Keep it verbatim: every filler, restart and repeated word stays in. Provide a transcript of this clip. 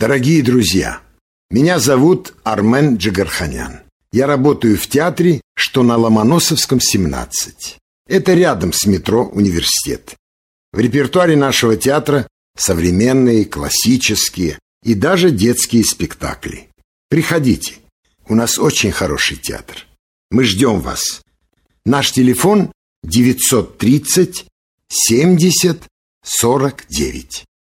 Дорогие друзья, меня зовут Армен Джигарханян. Я работаю в театре, что на Ломоносовском, семнадцать. Это рядом с метро «Университет». В репертуаре нашего театра современные, классические и даже детские спектакли. Приходите, у нас очень хороший театр. Мы ждем вас. Наш телефон девятьсот тридцать семьдесят сорок девять.